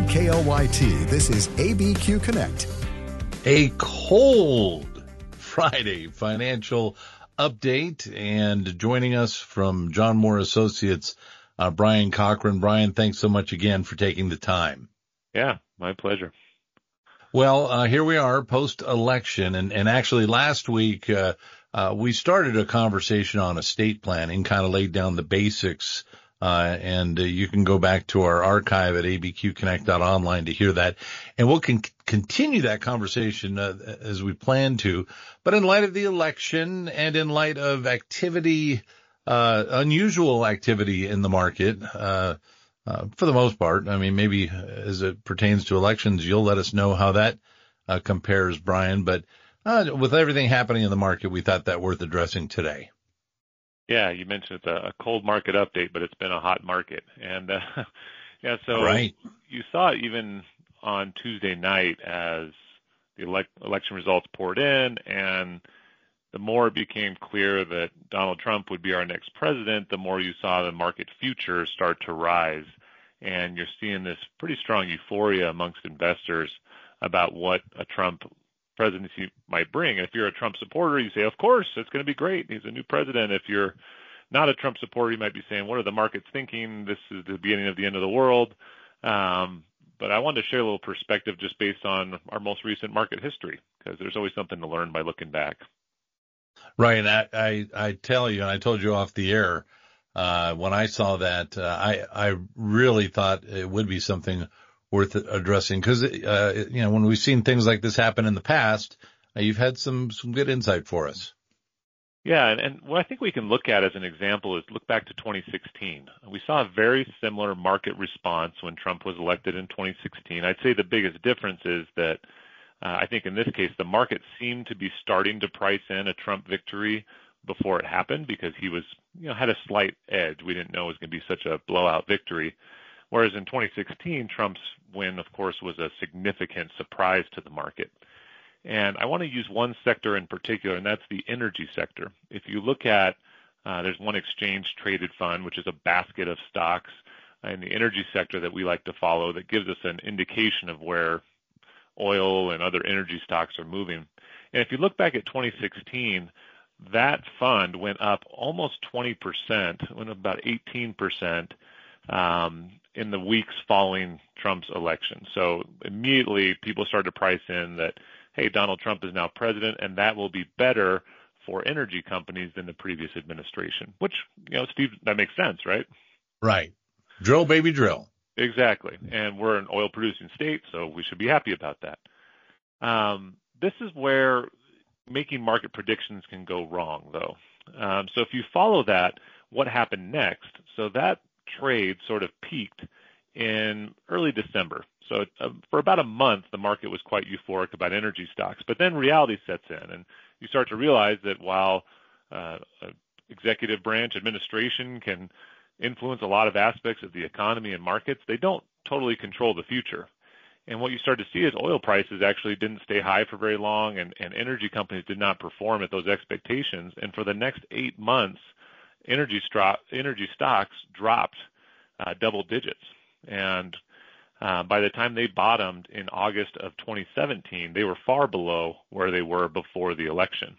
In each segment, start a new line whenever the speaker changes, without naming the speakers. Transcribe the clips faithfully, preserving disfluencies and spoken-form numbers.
From K L Y T, this is A B Q Connect.
A cold Friday financial update, and joining us from John Moore Associates, uh, Brian Cochran. Brian, thanks so much again for taking the time.
Yeah, my pleasure.
Well, uh, here we are post-election, and, and actually last week uh, uh, we started a conversation on estate planning, kind of laid down the basics. Uh, and uh, you can go back to our archive at a b q connect dot online to hear that. And we'll con- continue that conversation uh, as we plan to. But in light of the election and in light of activity, uh, unusual activity in the market, uh, uh, for the most part, I mean, maybe as it pertains to elections, you'll let us know how that uh, compares, Brian. But uh, with everything happening in the market, we thought that worth addressing today.
Yeah, you mentioned it's a cold market update, but it's been a hot market. And, uh, yeah, so
right.
You saw it even on Tuesday night as the elect- election results poured in, and the more it became clear that Donald Trump would be our next president, the more you saw the market futures start to rise. And you're seeing this pretty strong euphoria amongst investors about what a Trump presidency might bring. And if you're a Trump supporter, you say, of course, it's going to be great. He's a new president. If you're not a Trump supporter, you might be saying, what are the markets thinking? This is the beginning of the end of the world. Um, but I wanted to share a little perspective just based on our most recent market history, because there's always something to learn by looking back.
Right. And I, I, I tell you, and I told you off the air, uh, when I saw that, uh, I, I really thought it would be something worth addressing, because, uh, you know, when we've seen things like this happen in the past, uh, you've had some, some good insight for us.
Yeah, and, and what I think we can look at as an example is look back to twenty sixteen. We saw a very similar market response when Trump was elected in twenty sixteen. I'd say the biggest difference is that uh, I think in this case the market seemed to be starting to price in a Trump victory before it happened, because he was, you know, had a slight edge. We didn't know it was going to be such a blowout victory. Whereas in twenty sixteen, Trump's win, of course, was a significant surprise to the market. And I want to use one sector in particular, and that's the energy sector. If you look at, uh, there's one exchange-traded fund, which is a basket of stocks in the energy sector that we like to follow that gives us an indication of where oil and other energy stocks are moving. And if you look back at twenty sixteen, that fund went up almost twenty percent, went up about eighteen percent. Um, in the weeks following Trump's election. So immediately people started to price in that, hey, Donald Trump is now president, and that will be better for energy companies than the previous administration, which, you know, Steve, that makes sense, right?
Right. Drill, baby, drill.
Exactly. And we're an oil-producing state, so we should be happy about that. Um, this is where making market predictions can go wrong, though. Um, so if you follow that, what happened next? So that trade sort of peaked in early December. So uh, for about a month, the market was quite euphoric about energy stocks. But then reality sets in, and you start to realize that while uh, executive branch administration can influence a lot of aspects of the economy and markets, they don't totally control the future. And what you start to see is oil prices actually didn't stay high for very long, and, and energy companies did not perform at those expectations. And for the next eight months, energy, stro- energy stocks dropped uh, double digits. And uh, by the time they bottomed in August of twenty seventeen, they were far below where they were before the election.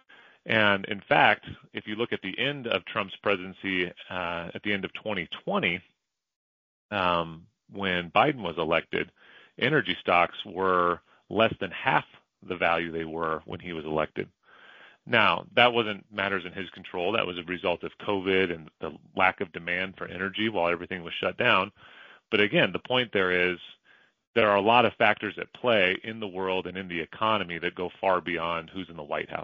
And in fact, if you look at the end of Trump's presidency uh, at the end of twenty twenty, um, when Biden was elected, energy stocks were less than half the value they were when he was elected. Now, that wasn't matters in his control. That was a result of COVID and the lack of demand for energy while everything was shut down. But again, the point there is there are a lot of factors at play in the world and in the economy that go far beyond who's in the White House.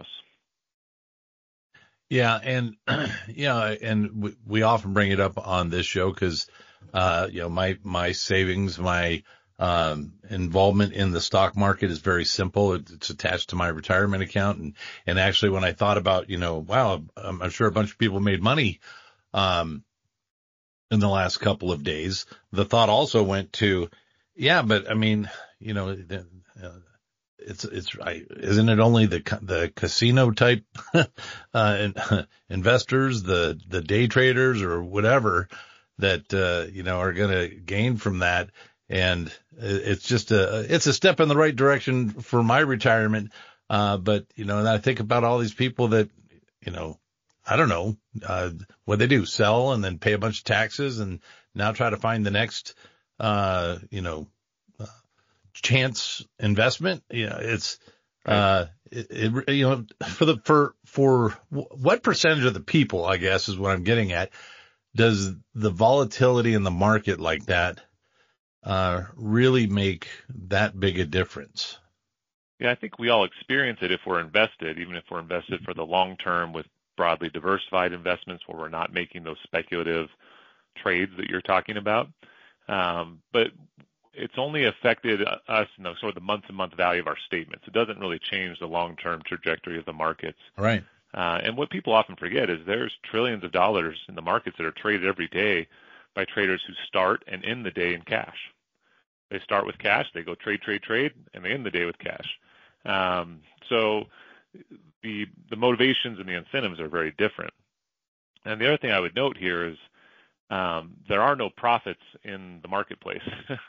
Yeah, and yeah, and we, we often bring it up on this show because, uh, you know, my my savings, my um, involvement in the stock market is very simple. It, it's attached to my retirement account, and and actually, when I thought about, you know, wow, I'm, I'm sure a bunch of people made money, um, in the last couple of days. The thought also went to, yeah, but I mean, you know, the, uh, it's it's I, isn't it only the the casino type uh, investors, the the day traders or whatever that uh, you know are going to gain from that? and it's just a, it's a step in the right direction for my retirement. Uh, but, you know, and I think about all these people that, you know, I don't know, uh, what they do, sell and then pay a bunch of taxes and now try to find the next, uh, you know, uh, chance investment. You know, it's, uh, it, it, you know, for the, for, for what percentage of the people, I guess is what I'm getting at, does the volatility in the market like that, uh, really make that big a difference?
Yeah, I think we all experience it if we're invested, even if we're invested for the long term with broadly diversified investments where we're not making those speculative trades that you're talking about. Um, but it's only affected us in the sort of the month-to-month value of our statements. It doesn't really change the long-term trajectory of the markets.
Right.
Uh, and what people often forget is there's trillions of dollars in the markets that are traded every day by traders who start and end the day in cash. They start with cash, they go trade, trade, trade, and they end the day with cash. Um, so the the motivations and the incentives are very different. And the other thing I would note here is um, there are no profits in the marketplace.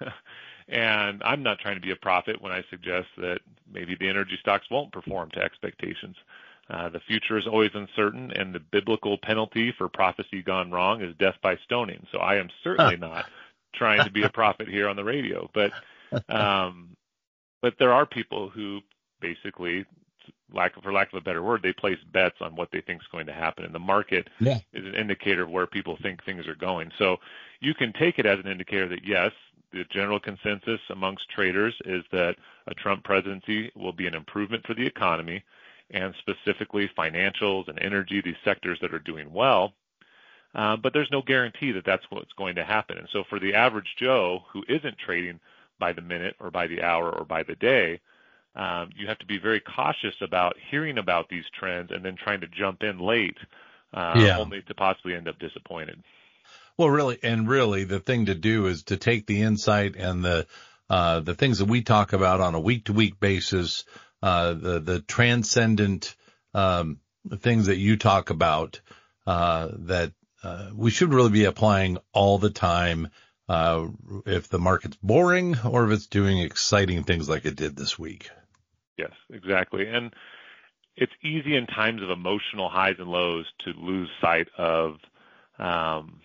And I'm not trying to be a prophet when I suggest that maybe the energy stocks won't perform to expectations. Uh, the future is always uncertain, and the biblical penalty for prophecy gone wrong is death by stoning. So I am certainly not trying to be a prophet here on the radio. But um, but there are people who basically, lack of, for lack of a better word, they place bets on what they think is going to happen. And the market
yeah.
is an indicator of where people think things are going. So you can take it as an indicator that, yes, the general consensus amongst traders is that a Trump presidency will be an improvement for the economy, and specifically financials and energy, these sectors that are doing well. Uh, but there's no guarantee that that's what's going to happen. And so for the average Joe who isn't trading by the minute or by the hour or by the day, um, you have to be very cautious about hearing about these trends and then trying to jump in late, uh,
yeah.
only to possibly end up disappointed.
Well, really, and really the thing to do is to take the insight and the, uh, the things that we talk about on a week to week basis, uh, the, the transcendent, um, things that you talk about, uh, that, uh, we should really be applying all the time, uh, if the market's boring or if it's doing exciting things like it did this week.
Yes, exactly. And it's easy in times of emotional highs and lows to lose sight of, um,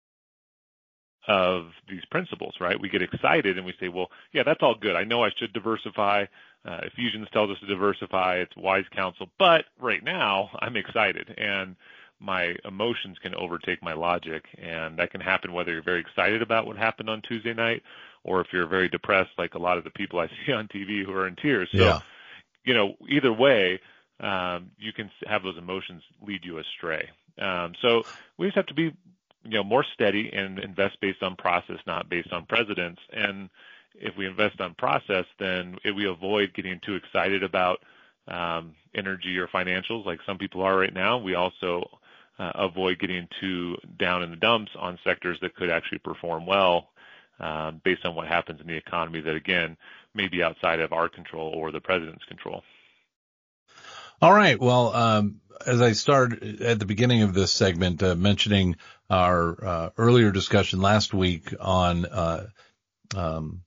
of these principles, right? We get excited and we say, well, yeah, that's all good. I know I should diversify. Uh, Ephesians tells us to diversify. It's wise counsel. But right now I'm excited and my emotions can overtake my logic. And that can happen whether you're very excited about what happened on Tuesday night or if you're very depressed, like a lot of the people I see on T V who are in tears. So,
yeah.
you know, either way, um, you can have those emotions lead you astray. Um, so we just have to be, you know, more steady and invest based on process, not based on presidents. And if we invest on process, then if we avoid getting too excited about um, energy or financials like some people are right now. We also uh, avoid getting too down in the dumps on sectors that could actually perform well uh, based on what happens in the economy that, again, may be outside of our control or the president's control.
All right. Well, um, as I started at the beginning of this segment, uh, mentioning our uh, earlier discussion last week on uh, um,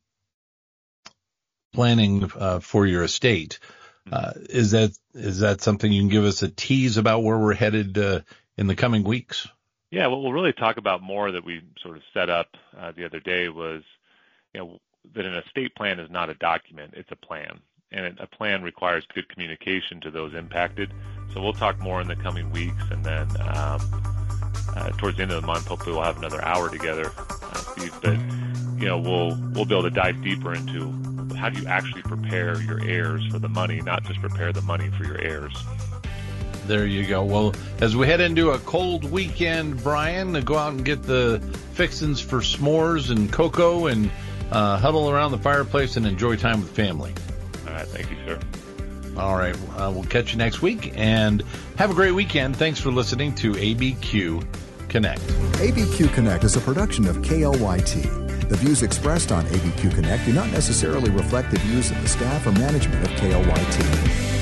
planning uh, for your estate, uh, is that is that something you can give us a tease about where we're headed uh, in the coming weeks?
Yeah, what we'll really talk about more that we sort of set up uh, the other day was, you know, that an estate plan is not a document; it's a plan. And a plan requires good communication to those impacted. So we'll talk more in the coming weeks, and then um, uh, towards the end of the month, hopefully we'll have another hour together, uh, Steve. But you know, we'll we'll be able to dive deeper into how do you actually prepare your heirs for the money, not just prepare the money for your heirs.
There you go. Well, as we head into a cold weekend, Brian, go out and get the fixins for s'mores and cocoa, and uh, huddle around the fireplace and enjoy time with family.
All right. Thank you, sir.
All right. Uh, we'll catch you next week, and have a great weekend. Thanks for listening to A B Q Connect.
A B Q Connect is a production of K L Y T. The views expressed on A B Q Connect do not necessarily reflect the views of the staff or management of K L Y T.